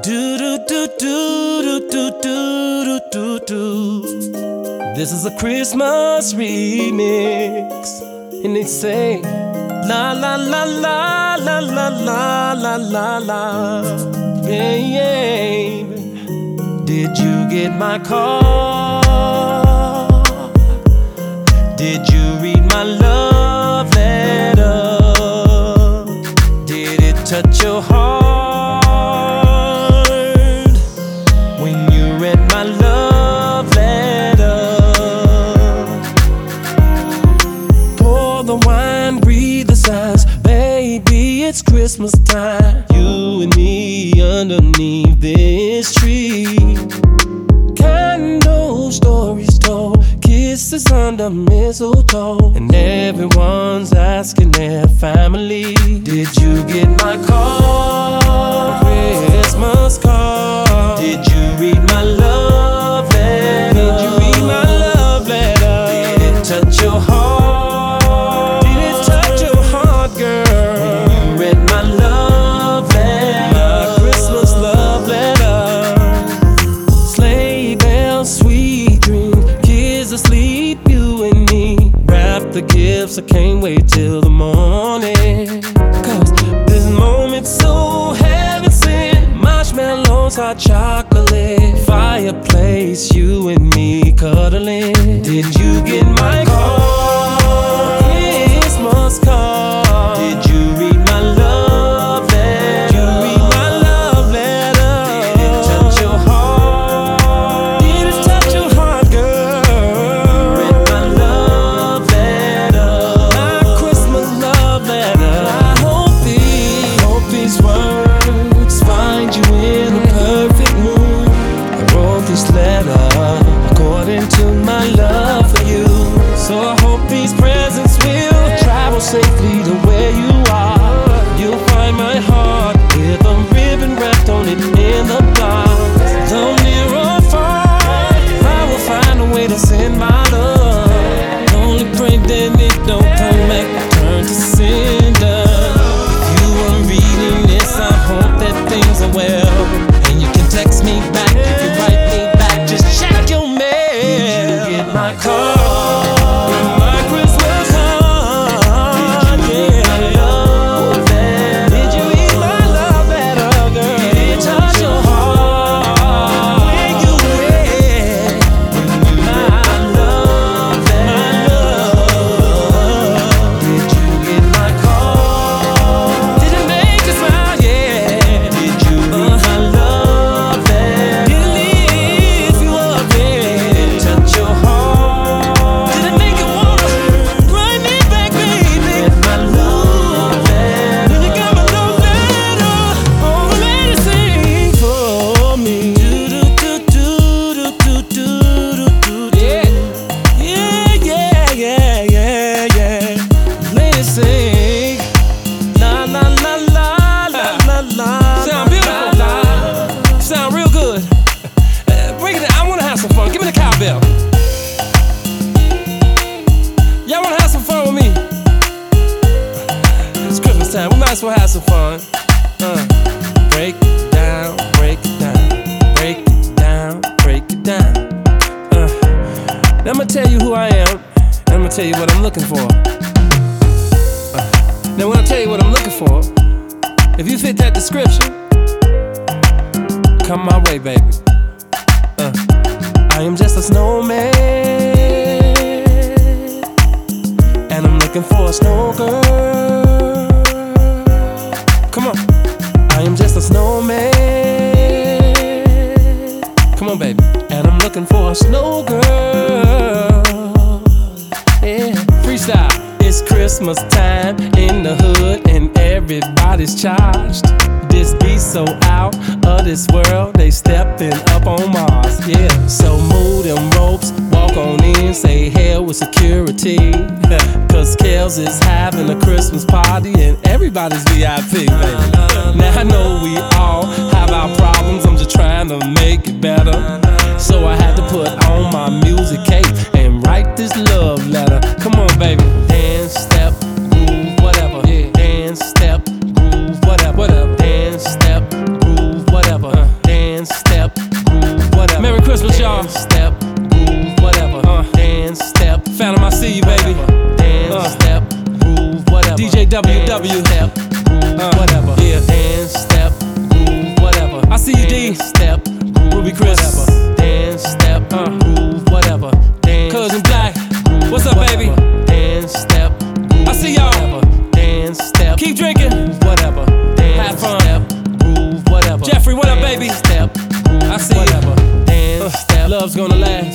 Do do do do do do do do do. This is a Christmas remix, and they say la la la la la la la la la la. Babe, did you get my call? Did you read my love letter? Did it touch your heart? My love letter. Pour the wine, breathe the signs. Baby, it's Christmas time. You and me underneath this tree. Candle stories told, kisses under mistletoe, and everyone's asking their family, did you get my call? Christmas call. Did you read my love letter? Did you read my love letter? Did it touch your heart? Did it touch your heart, girl? When you read my love letter, my Christmas love letter. Sleigh bells, sweet dreams, kids asleep, you and me. Wrap the gifts, I can't wait till the morning. Cause this moment's so heaven sent. Marshmallows, hot chocolate, fireplace, you and me cuddling. Did you get my call? Christmas call. Did you read my love letter? Did you read my love letter? Did it touch your heart? Did it touch your heart, girl? You read my love letter, my Christmas love letter. I hope these words find you in a perfect mood. I wrote this letter according to my love for you. So I hope these presents will travel safely to where you are. You'll find my heart with a ribbon wrapped on it in the box. Though near or far, I will find a way to send my love. Only pray that it don't come back, turn to cinder. If you are reading this, I hope that things are well. And you can text me back, if you write me back, just check your mail. Did you get my call? My Christmas card, yeah. Did you read my love letter, girl? Did it touch your heart? When you read my love letter? Did you get my call? Did it make you smile? Yeah. Did you read my love letter? Did it lift you up? Yeah. Did it touch your heart? Did it make you wanna write me back, baby? Read my love letter. Did you got my love letter? Oh, let it sing for me. Do do do do do do do do. Yeah, yeah, yeah, yeah, yeah. Let it sing. La la la la la la la. Sound beautiful. Sound real good. Bring it in. I wanna have some fun. Give me the cowbell. Y'all wanna have some fun with me? It's Christmas time. We might as well have some fun. Break it down, break it down, break it down, break it down. Now I'ma tell you who I am, and I'ma tell you what I'm looking for. Now when I tell you what I'm looking for, if you fit that description, come my way, baby. I am just a snowman, and I'm looking for a snow girl. Come on. I am just a snowman. Come on, baby. And I'm looking for a snow girl. Yeah. Freestyle. It's Christmas time in the hood, and everybody's charged. This beat so out of this world, they stepping up on Mars. Yeah. So move them ropes, walk on in, say hell with security. Cause Kels is having a Christmas party, and everybody's VIP, baby. Now I know we all have our problems, I'm just trying to make it better. So I had to put on my music cape and write this love letter. Come on, baby. Dance, step, groove, whatever. Yeah. Dance, step, groove, whatever. Dance, step, groove, whatever. JWW. Step, Whatever. yeah, dance, step, groove, whatever. I see you, D. Dance, step, Ruby Chris. whatever. Dance, step, groove, whatever. Dance, Cousin Black. What's up, baby? Dance, step, I see y'all. dance, step, Keep drinking. whatever. Dance, Have fun. step, groove, whatever. Jeffrey, what up, Dance, baby? Step, I see you. whatever. Dance, step, Love's gonna last.